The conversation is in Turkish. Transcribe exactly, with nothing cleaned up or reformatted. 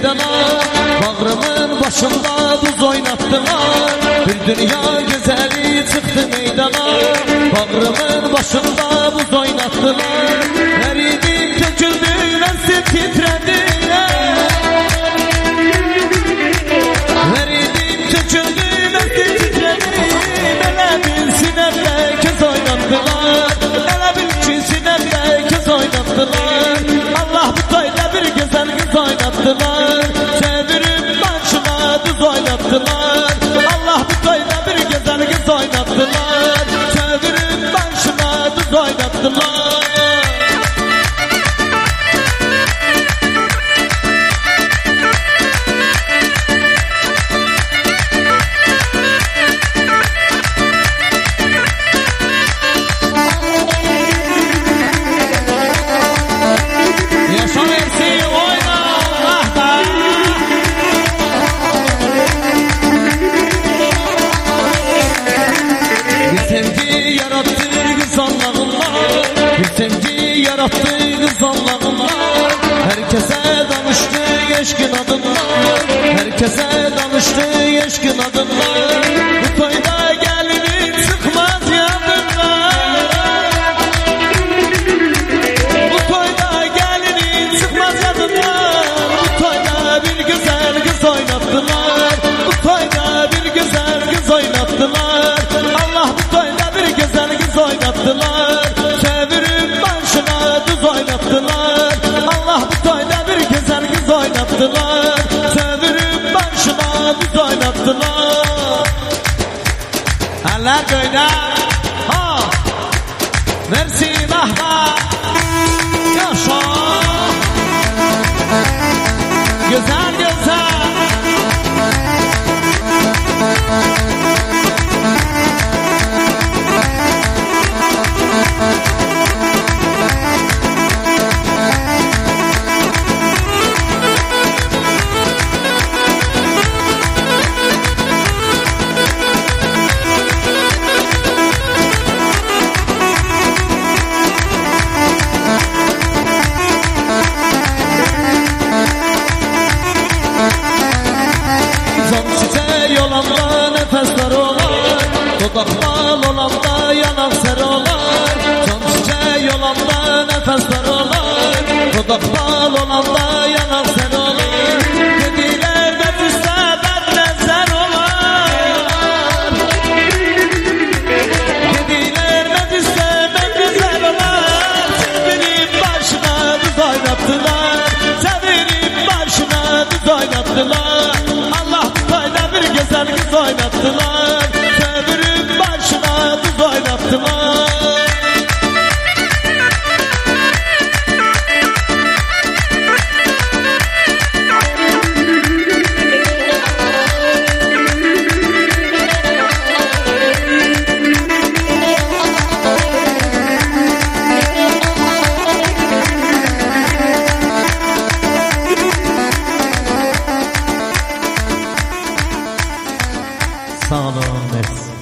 meydana, bağrımın başında buz oynattılar. Bir dünya güzeli çıktı meydana, bağrımın başında buz oynattılar. Eridim töküldü nefsim titredi, eridim töküldü nefsim titredi. Ele bilsin elle köz oynattılar, ele bilsin sinemle köz oynattılar. Allah bu toyda bir güzel kız oynattılar, çevirip başına düz oynattılar. Allah bu toyda bir güzel kız oynattılar, çevirip başına düz oynattılar. Sevgi yarattı kız Allah'ımlar, herkese danıştı eşkin adımlar, herkese danıştı eşkin adımlar. Bu toyda gelinin çıkmaz yadımlar, bu toyda gelinin çıkmaz yadımlar. Bu toyda bir güzel kız oynattılar, bu toyda bir güzel kız oynattılar. Allah bu toyda bir güzel kız oynattılar, çevirip başına düz oynattılar. Allah bu toyda bir güzel kız oynattılar, çevirip başına düz oynattılar. Eller göğde ha versin ahla yaşa güzel güzel. Yolanda nefesler olar, dudaklar olanda yanak ser olar. Can çiçeği yolanda nefesler olar, dudaklar olanda yanak ser olar. Dediler de düşse benlezer olar, dediler de düşse benlezer olar. Çevirip başına düz oynattılar, çevirip başına düz oynattılar. Allah bir güzel kız oynattılar, çevirip başına düz oynattılar. Sağ olun.